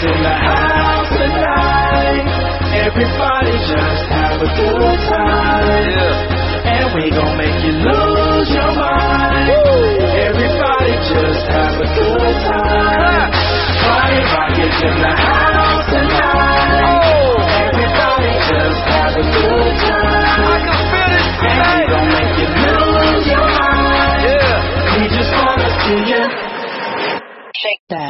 in the house tonight. Everybody just have a good time. And we gon' make you lose your mind. Everybody just have a good time. Party rockets in the house tonight. Everybody just have a good time. And we gon' make you lose your mind. We just wanna see you shake that.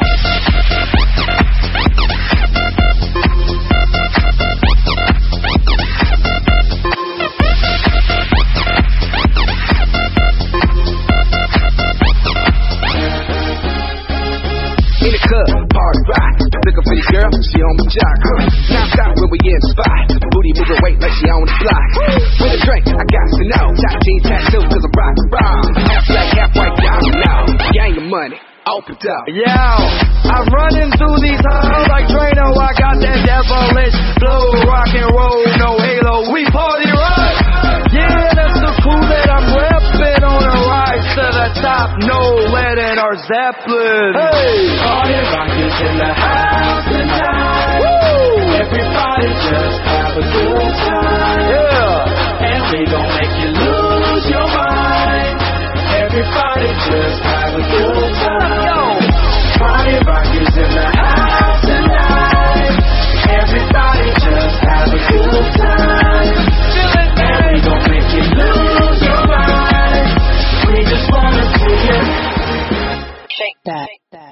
In the club, party rock. Looking for your girl, she on my jock. Now stop when we in the spot. Booty moving weight like she on the block. With a drink, I got to know. Top jeans tattoo, cause I'm rock and roll. Half black, half white, y'all know. Gang of money, open up. Yo, I'm running through these halls like Drano. I got that devilish flow, rock and roll, no halo. We party rock. Yeah, that's the cool that I'm reppin' on a rise to the top. No lead in our Zeppelin. Hey, party rockets in the house tonight. Woo! Everybody just have a good time. Yeah, and we gon' make you lose your mind. Everybody just have a good time. Yo, party rockets in the house tonight. Everybody just have a good time. And we gon' make you lose your mind. We just wanna see you shake that.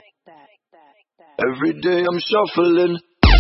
Every day I'm shuffling.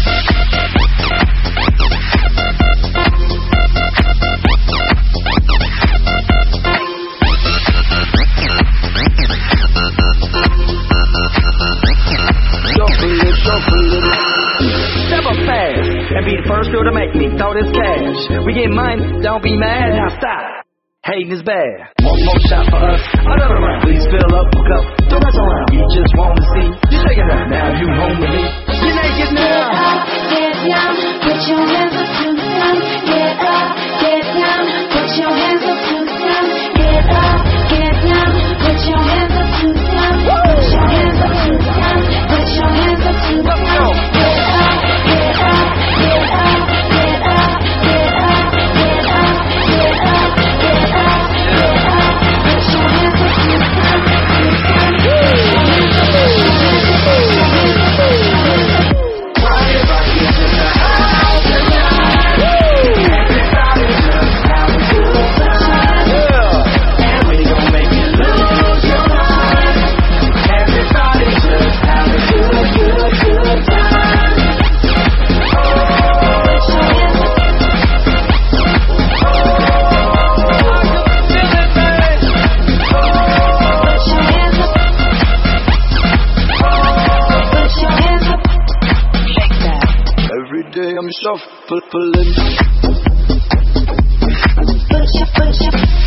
Shuffling. Step up fast and be the first girl to make me throw this cash. We get money, don't be mad, now stop. Hating is bad. One more shot for us, another round. Please fill up a cup, don't mess around. We just want to see you shaking up. Now you home with me. You're naked now. Get down, put your hands up to the sun. Get up, get down, put your hands up to the sun. Get up, get down, put your hands up to the sun. Put your hands up to the sun. Put your hands up to the sun. Get up, get up, get up, get up, get up, get up, get up, get up, get up. Put your hands up to the sun. party rockets in the house tonight. Everybody just have a good time. And we gon' make you lose your mind. Everybody just have a good time. Every day I'm shuffling. Put your